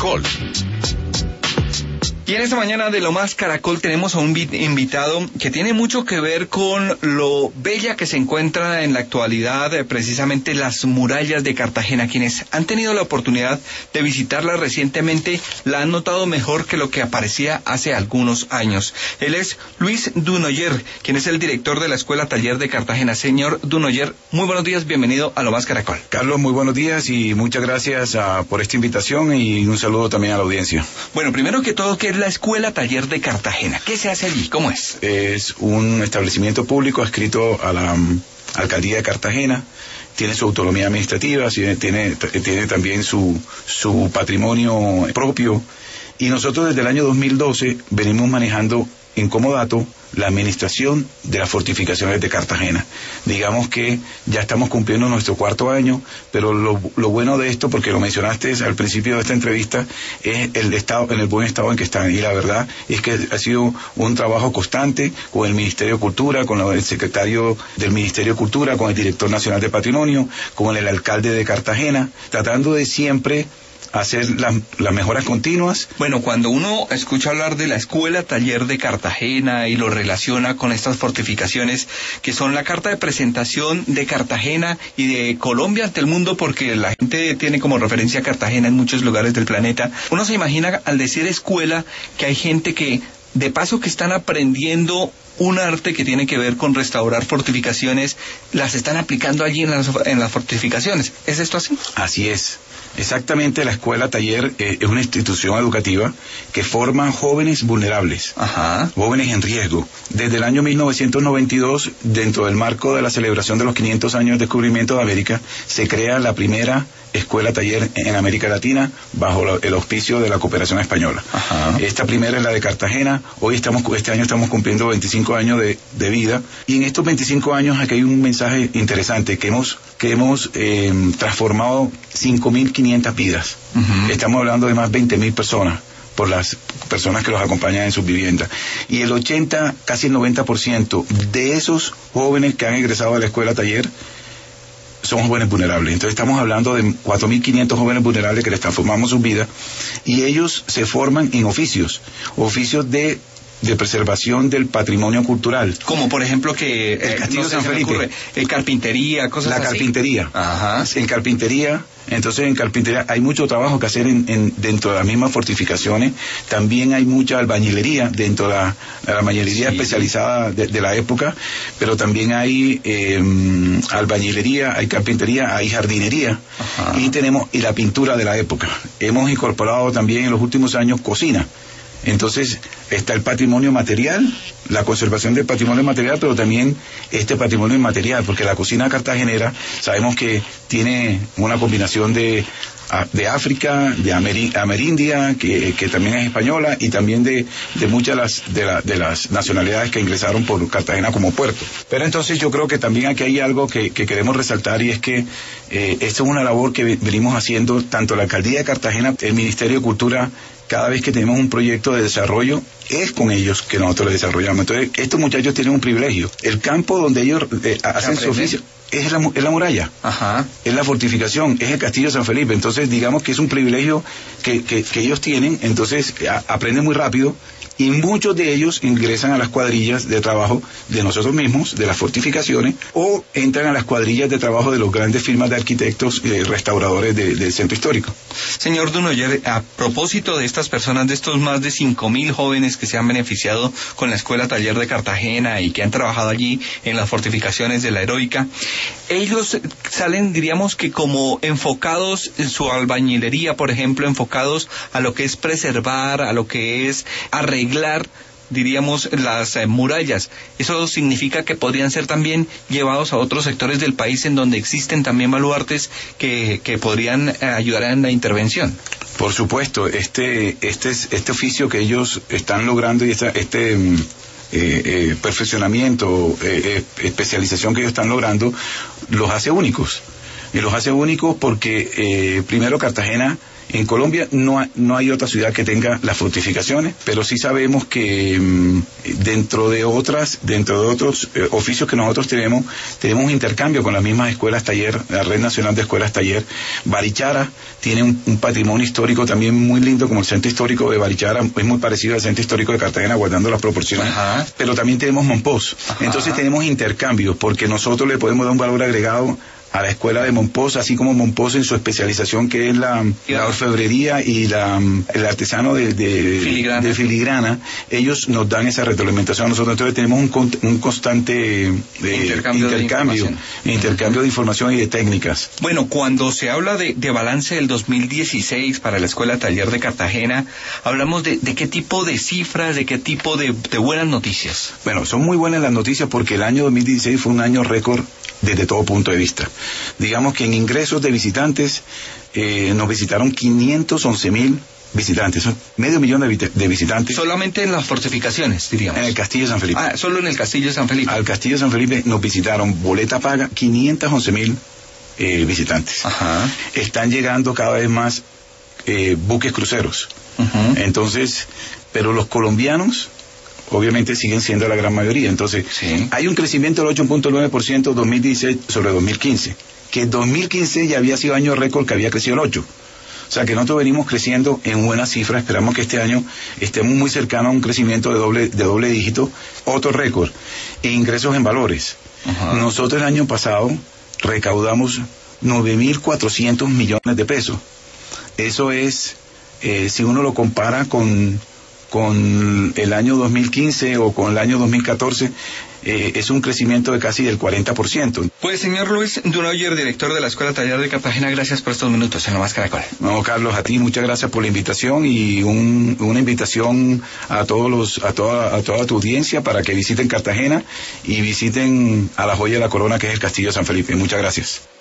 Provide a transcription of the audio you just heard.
Caracol. Y en esta mañana de Lo Más Caracol tenemos a un invitado que tiene mucho que ver con lo bella que se encuentra en la actualidad, precisamente las murallas de Cartagena. Quienes han tenido la oportunidad de visitarla recientemente la han notado mejor que lo que aparecía hace algunos años. Él es Luis Dunoyer, quien es el director de la Escuela Taller de Cartagena. Señor Dunoyer, muy buenos días, bienvenido a Lo Más Caracol. Carlos, muy buenos días y muchas gracias por esta invitación y un saludo también a la audiencia. Bueno, primero que todo, ¿qué es la Escuela Taller de Cartagena? ¿Qué se hace allí? ¿Cómo es? Es un establecimiento público adscrito a la Alcaldía de Cartagena. Tiene su autonomía administrativa, tiene también su patrimonio propio. Y nosotros desde el año 2012 venimos manejando en comodato la administración de las fortificaciones de Cartagena. Digamos que ya estamos cumpliendo nuestro cuarto año, pero lo bueno de esto, porque lo mencionaste al principio de esta entrevista, es en el buen estado en que están. Y la verdad es que ha sido un trabajo constante con el Ministerio de Cultura, con el secretario del Ministerio de Cultura, con el director nacional de Patrimonio, con el alcalde de Cartagena, tratando de siempre hacer las mejoras continuas. Bueno, cuando uno escucha hablar de la Escuela Taller de Cartagena y lo relaciona con estas fortificaciones que son la carta de presentación de Cartagena y de Colombia ante el mundo, porque la gente tiene como referencia a Cartagena en muchos lugares del planeta, uno se imagina al decir escuela que hay gente que de paso que están aprendiendo un arte que tiene que ver con restaurar fortificaciones, las están aplicando allí en las fortificaciones. ¿Es esto así? Así es. Exactamente, la Escuela Taller es una institución educativa que forma jóvenes vulnerables, jóvenes en riesgo. Desde el año 1992, dentro del marco de la celebración de los 500 años del descubrimiento de América, se crea la primera Escuela Taller en América Latina bajo el auspicio de la cooperación española. Esta primera es la de Cartagena. Este año estamos cumpliendo 25 años de vida, y en estos 25 años aquí hay un mensaje interesante, que hemos transformado 5.500 vidas. Estamos hablando de más de 20.000 personas, por las personas que los acompañan en sus viviendas. Y el 80, casi el 90% de esos jóvenes que han egresado de la Escuela Taller son jóvenes vulnerables. Entonces estamos hablando de 4.500 jóvenes vulnerables que les transformamos sus vidas, y ellos se forman en oficios de preservación del patrimonio cultural. Como por ejemplo que el Castillo de San Felipe, carpintería, cosas así. La carpintería. En carpintería. Entonces en carpintería hay mucho trabajo que hacer dentro de las mismas fortificaciones. También hay mucha albañilería dentro de la albañilería especializada de la época, pero también hay albañilería, hay carpintería, hay jardinería, y la pintura de la época. Hemos incorporado también en los últimos años cocina. Entonces está el patrimonio material, la conservación del patrimonio material, pero también este patrimonio inmaterial, porque la cocina cartagenera sabemos que tiene una combinación de África, de amerindia, que también es española, y también de muchas de las nacionalidades que ingresaron por Cartagena como puerto. Pero entonces yo creo que también aquí hay algo que queremos resaltar, y es que esta es una labor que venimos haciendo tanto la Alcaldía de Cartagena, el Ministerio de Cultura. Cada vez que tenemos un proyecto de desarrollo, es con ellos que nosotros lo desarrollamos. Entonces, estos muchachos tienen un privilegio. El campo donde ellos hacen su oficio es la muralla, es la fortificación, es el Castillo de San Felipe. Entonces, digamos que es un privilegio que ellos tienen. Entonces, aprenden muy rápido, y muchos de ellos ingresan a las cuadrillas de trabajo de nosotros mismos, de las fortificaciones, o entran a las cuadrillas de trabajo de los grandes firmas de arquitectos restauradores del centro histórico. Señor Dunoyer, a propósito de estas personas, de estos más de 5.000 jóvenes que se han beneficiado con la Escuela Taller de Cartagena y que han trabajado allí en las fortificaciones de la Heroica, ellos salen, diríamos que como enfocados en su albañilería, por ejemplo, enfocados a lo que es preservar, a lo que es arreglar, diríamos, las murallas. Eso significa que podrían ser también llevados a otros sectores del país en donde existen también baluartes que podrían ayudar en la intervención. Por supuesto, este oficio que ellos están logrando, y este perfeccionamiento, especialización que ellos están logrando, los hace únicos. Y los hace únicos porque primero Cartagena En Colombia no hay otra ciudad que tenga las fortificaciones, pero sí sabemos que dentro de otros oficios que nosotros tenemos un intercambio con las mismas escuelas taller, la Red Nacional de Escuelas Taller. Barichara tiene un patrimonio histórico también muy lindo, como el Centro Histórico de Barichara, es muy parecido al Centro Histórico de Cartagena, guardando las proporciones. Ajá. Pero también tenemos Monpós. Ajá. Entonces tenemos intercambios, porque nosotros le podemos dar un valor agregado a la escuela de Monpós, así como Monpós en su especialización, que es la orfebrería y el artesano de filigrana, ellos nos dan esa retroalimentación a nosotros. Entonces tenemos un constante intercambio de información y de técnicas. Bueno, cuando se habla de balance del 2016 para la Escuela Taller de Cartagena, hablamos de qué tipo de cifras, de qué tipo de buenas noticias. Bueno, son muy buenas las noticias porque el año 2016 fue un año récord desde todo punto de vista. Digamos que en ingresos de visitantes nos visitaron 511,000 visitantes, son 500,000 de visitantes. Solamente en las fortificaciones, diríamos. En el Castillo de San Felipe. Solo en el Castillo de San Felipe. Al Castillo de San Felipe nos visitaron, boleta paga, 511,000 visitantes. Ajá. Están llegando cada vez más buques cruceros. Uh-huh. Entonces, pero los colombianos obviamente siguen siendo la gran mayoría. Entonces, sí, hay un crecimiento del 8.9% 2016 sobre 2015, que 2015 ya había sido año récord, que había crecido el 8%. O sea que nosotros venimos creciendo en buenas cifras. Esperamos que este año estemos muy cercanos a un crecimiento de doble dígito, otro récord. E ingresos en valores. Uh-huh. Nosotros el año pasado recaudamos 9.400 millones de pesos. Eso es, si uno lo compara con el año 2015 o con el año 2014, es un crecimiento de casi del 40%. Pues señor Luis Dunoyer, director de la Escuela Taller de Cartagena, gracias por estos minutos en Lo Más Caracol. No, Carlos, a ti muchas gracias por la invitación y una invitación a toda tu audiencia para que visiten Cartagena y visiten a la joya de la corona, que es el Castillo de San Felipe. Muchas gracias.